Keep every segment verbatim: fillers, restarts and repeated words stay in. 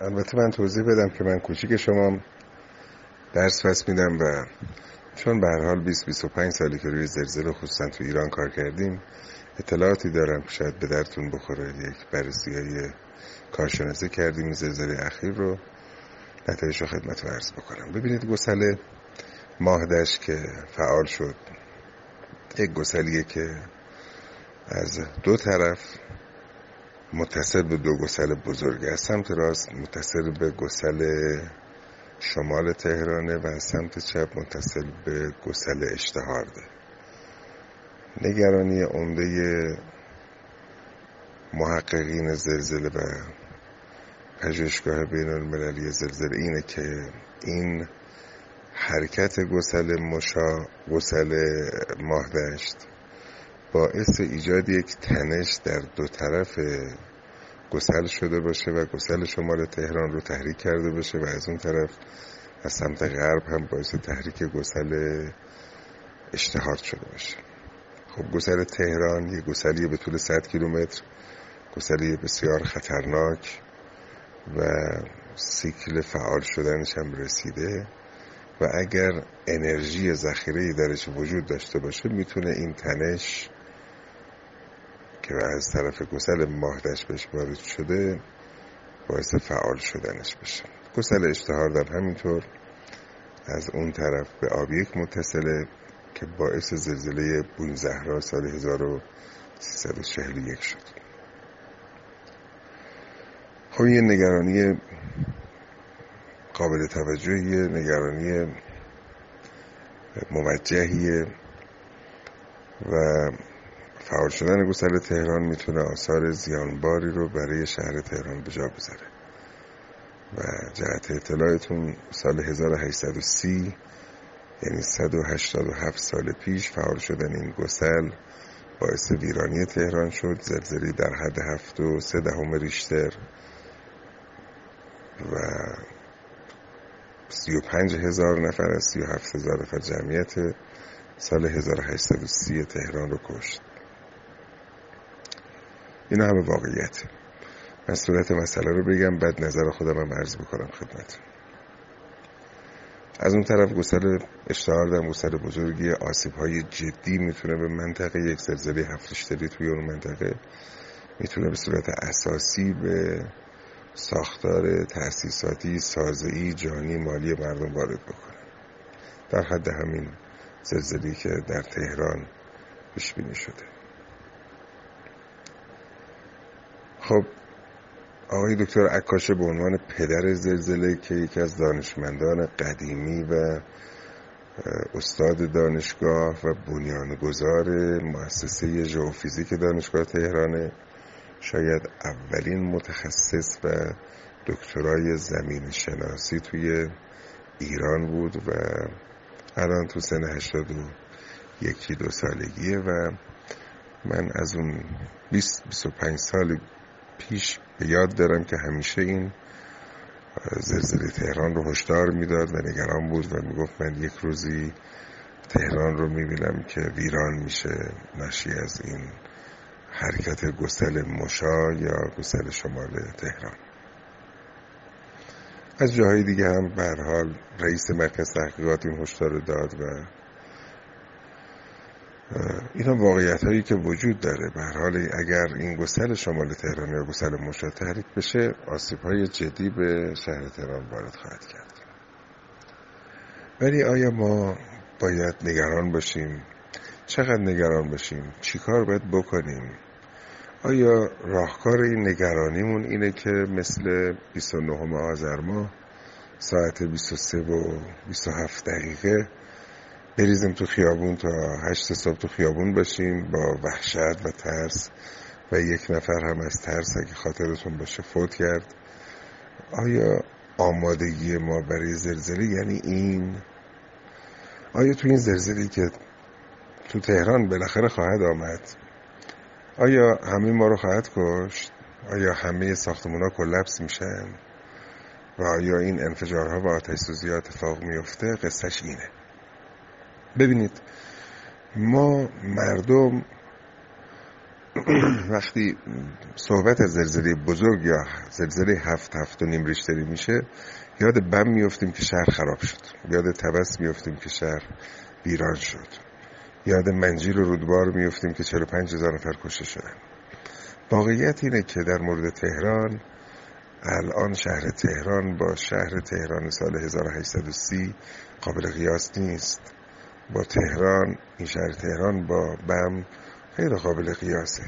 البته من توضیح بدم که من کوچیک شما درس پس میدم و چون به هر حال بیست بیست و پنج سالی که روی زلزله خصوصا تو ایران کار کردیم اطلاعاتی دارم که شاید به درتون بخوره. یک بررسی های کارشناسی کردیم این زلزله اخیر رو، نتایجش رو خدمتتون عرض بکنم. ببینید گسل ماهدشت که فعال شد یک گسلیه که از دو طرف متصل به دو گسل بزرگ، از سمت راست متصل به گسل شمال تهرانه و از سمت چپ متصل به گسل اشتهارده. نگرانی عمده محققین زلزله و پژوهشگاه بین المللی زلزله اینه که این حرکت گسل مشا گسل ماهدشت باعث ایجاد یک تنش در دو طرف گسل شده باشه و گسل شمال تهران رو تحریک کرده باشه و از اون طرف از سمت غرب هم باعث تحریک گسل اشتهارد شده باشه. خب گسل تهران یک گسلی به طول صد کیلومتر، گسلی بسیار خطرناک و سیکل فعال شدنش هم رسیده و اگر انرژی ذخیره‌ای درش وجود داشته باشه میتونه این تنش که از طرف گسل ماهدشت بهش وارد شده باعث فعال شدنش بشه. گسل اشتهارد هم همینطور از اون طرف به آب یک متصله که باعث زلزله بوین زهرا سال هزار و سیصد و چهل و یک شد. خب یه نگرانی قابل توجهیه، نگرانی موجهیه و فعال شدن گسل تهران میتونه آثار زیانباری رو برای شهر تهران به جا بذاره و جهت اطلاعتون سال هزار و هشتصد و سی یعنی صد و هشتاد و هفت سال پیش فعال شدن این گسل باعث ویرانی تهران شد. زلزله در حد هفت و سه دهم ریشتر و سی و پنج هزار نفر از سی و هفت هزار نفر جمعیت سال هزار و هشتصد و سی تهران رو کشت. اینا همه واقعیت. من صورت مسئله رو بگم بعد نظر خودم هم عرض بکنم خدمتتون. از اون طرف گسل اشتهارد هم گسل بزرگی، آسیب‌های جدی میتونه به منطقه یک زلزله هفت ریشتری توی اون منطقه میتونه به صورت اساسی به ساختار تأسیساتی، سازه‌ای، جانی، مالی مردم وارد بکنه. در حد همین زلزله‌ای که در تهران پیش بینی شده. خب آقای دکتر عکاشه به عنوان پدر زلزله که یکی از دانشمندان قدیمی و استاد دانشگاه و بنیانگذار مؤسسه ژئوفیزیک دانشگاه تهرانه، شاید اولین متخصص و دکترای زمین شناسی توی ایران بود و الان تو سن هشتاد و یکی دو سالگیه و من از اون بیست بیست و پنج سال پیش به یاد دارم که همیشه این زلزله تهران رو هشدار میداد و نگران بود و میگفت من یک روزی تهران رو میبینم که ویران میشه ناشی از این حرکت گسل مشا یا گسل شمال تهران. از جاهای دیگه هم به هر حال رئیس مرکز تحقیقات این هشدار داد و اینا واقعیت هایی که وجود داره. به هر حال اگر این گسل شمال تهران یا گسل مشا تحریک بشه آسیب های جدی به شهر تهران وارد خواهد کرد. ولی آیا ما باید نگران باشیم؟ چقدر نگران باشیم؟ چی کار باید بکنیم؟ آیا راهکار این نگرانیمون اینه که مثل بیست و نهم آذر ماه ساعت بیست و سه و بیست و هفت دقیقه بریزیم تو خیابون تا هشت صبح تو خیابون باشیم با وحشت و ترس و یک نفر هم از ترس اگه خاطرتون باشه فوت کرد؟ آیا آمادگی ما برای زلزله یعنی این؟ آیا تو این زلزله‌ای که تو تهران بالاخره خواهد آمد آیا همه ما رو خواهد کشت؟ آیا همه ساختمان‌ها کلاپس میشن؟ و آیا این انفجارها و آتش سوزی‌ها اتفاق میفته؟ قصهش اینه. ببینید ما مردم وقتی صحبت از زلزله بزرگ یا زلزله هفت هفت و نیم ریشتری میشه، یاد بم میفتیم که شهر خراب شد، یاد طبس میفتیم که شهر ویران شد، یاد منجیل و رودبار میفتیم که چهل و پنج هزار نفر کشته شدن. واقعیت اینه که در مورد تهران، الان شهر تهران با شهر تهران سال هزار و هشتصد و سی قابل قیاس نیست. با تهران، این شهر تهران با بم خیلی قابل قیاسه.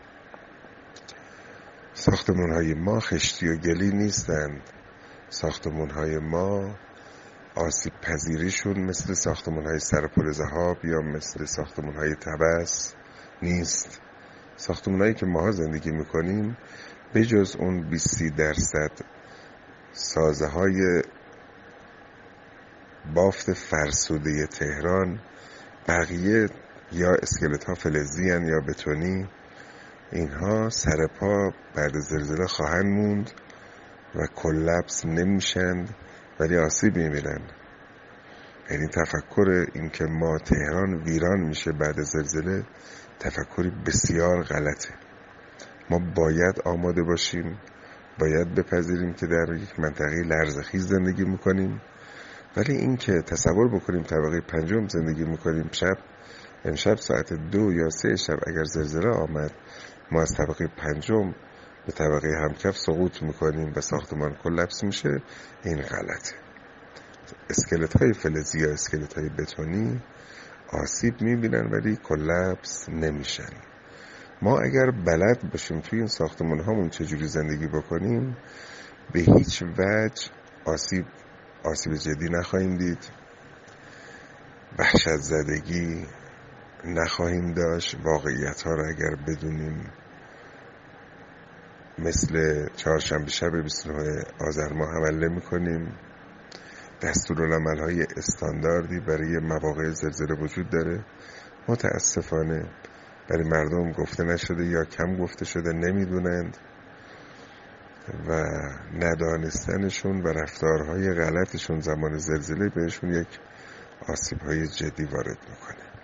ساختمان‌های ما خشتی و گلی نیستند. ساختمان‌های ما آسیب پذیریشون مثل ساختمان‌های سرپل ذهاب یا مثل ساختمان‌های طبس نیست. ساختمان‌هایی که ماها زندگی می‌کنیم به جز اون بیست درصد سازه‌های بافت فرسوده تهران، بقیه یا اسکلت‌ها فلزی هن یا بتونی. اینها سر پا بعد زلزله خواهند موند و کلپس نمیشند ولی آسیب میبینن. یعنی تفکر این که ما تهران ویران میشه بعد زلزله تفکری بسیار غلطه. ما باید آماده باشیم، باید بپذیریم که در یک منطقه لرزخیز زندگی میکنیم، ولی این که تصور بکنیم طبقه پنجم زندگی میکنیم، شب امشب ساعت دو یا سه شب اگر زلزله آمد ما از طبقه پنجم به طبقه همکف سقوط میکنیم و ساختمان کلپس میشه، این غلطه. اسکلت های فلزی یا اسکلت های بتونی آسیب میبینن ولی کلپس نمیشن. ما اگر بلد باشیم توی این ساختمان هامون چجوری زندگی بکنیم، به هیچ وجه آسیب آسیب جدی نخواهیم دید، وحشت زدگی نخواهیم داشت. واقعیت ها را اگر بدونیم، مثل چهارشنبه شب بیست و نه آذر ماه عمل نمی‌کنیم. دستورالعمل های استانداردی برای مواقع زلزله وجود داره، متاسفانه برای مردم گفته نشده یا کم گفته شده، نمیدونند و ندانستنشون و رفتارهای غلطشون زمان زلزله بهشون یک آسیب‌های جدی وارد میکنه.